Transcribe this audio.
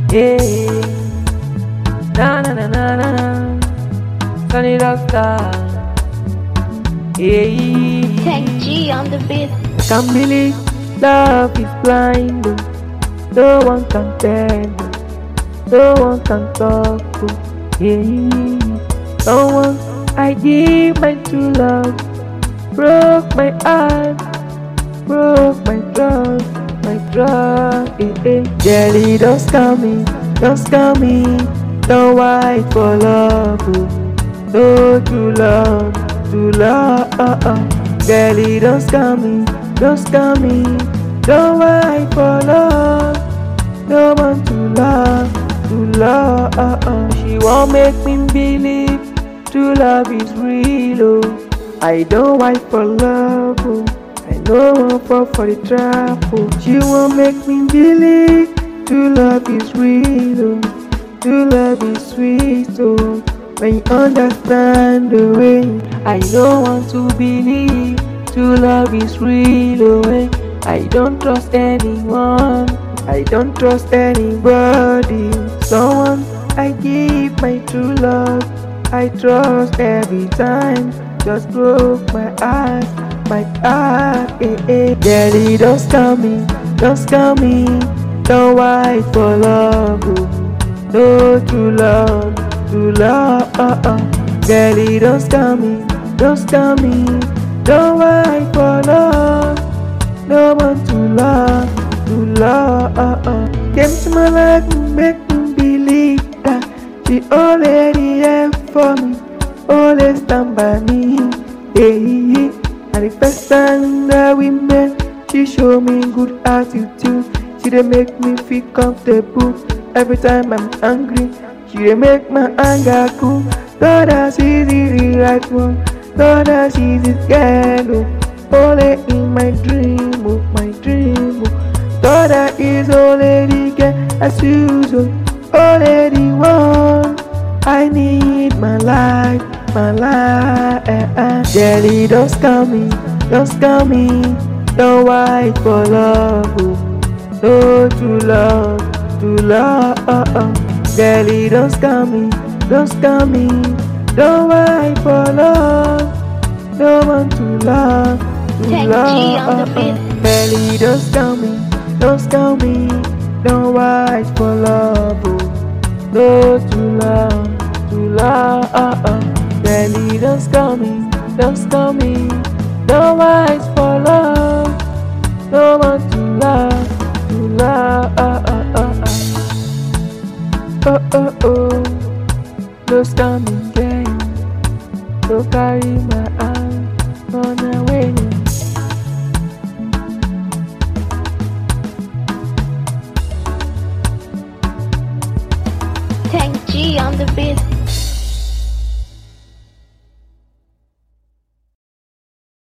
Yeah, na na na na na na. Sunny Rockstar. Yeah. Tech G on the beat. Can't believe love is blind. No one can tell. No one can talk to. Yeah. Someone I give my true love broke my heart, broke my trust, my trust. Jelly, don't scam me, don't scam me. Don't wait for love. No true love, true love. Jelly, don't scam me, don't scam me. Don't wait for love. No one to love, to love. She won't make me believe true love is real. Oh. I don't wait for love. Oh. I know one fall for the trap. Oh. She won't make me believe true love is real. Oh. True love is sweet. Oh. When you understand the way, I don't want to believe true love is real. Oh. I don't trust anyone. I don't trust anybody. Someone I give my true love, I trust every time. Just broke my heart, my heart. Daddy, don't scam me, don't scam me. Don't wait for love. Oh. No true love, true love. Daddy, don't scam me, don't scam me. Don't wait for love. No one to love. To love, came to my life and make me believe that she already there for me, always stand by me. Hey, and the first time that we met, she showed me good attitude. She dey make me feel comfortable. Every time I'm angry, she dey make my anger cool. Thought that she's the right one, thought that she's this girl, only in my dream, my dream. Thought that is already get as usual, already won. I need my life, my life. Jelly, don't scam me, don't scam me. Don't wait for love. Oh. No true love, true love. Jelly, don't scam me, don't scam me. Don't wait for love. No one to love, to Tech G on the love. beat. Jelly, don't scam me. Don't scam me, don't wait for love. Oh. No true love, true love. Jelly, don't scam me, don't scam me. Don't wait for love. No one to love, to love. Oh. No scamming game. Don't carry my hand on a winning. Tech G on the beat.